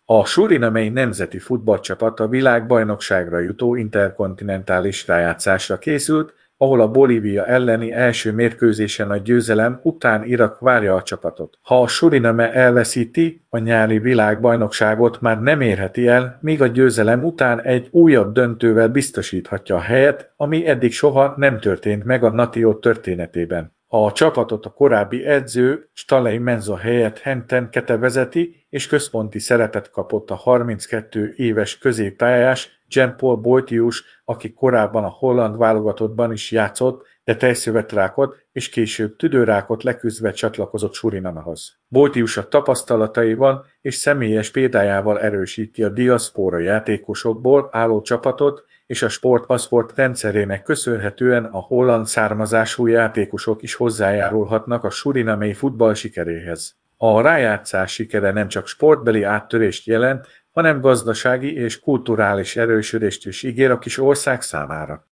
A surinamei nemzeti futballcsapat a világbajnokságra jutó interkontinentális rájátszásra készült, ahol a Bolívia elleni első mérkőzésen a győzelem után Irak várja a csapatot. Ha a Suriname elveszíti, a nyári világbajnokságot már nem érheti el, míg a győzelem után egy újabb döntővel biztosíthatja a helyet, ami eddig soha nem történt meg a Nation történetében. A csapatot a korábbi edző Staley Menzo helyett Henten Kete vezeti, és központi szerepet kapott a 32 éves középpályás Jean-Paul Boetius, aki korábban a holland válogatottban is játszott, de tejszövetrákot és később tüdőrákot leküzdve csatlakozott Surinamehoz. Boetius a tapasztalataival és személyes példájával erősíti a diaszpóra játékosokból álló csapatot, és a sportpaszport rendszerének köszönhetően a holland származású játékosok is hozzájárulhatnak a surinamei futball sikeréhez. A rájátszás sikere nem csak sportbeli áttörést jelent, hanem gazdasági és kulturális erősödést is ígér a kis ország számára.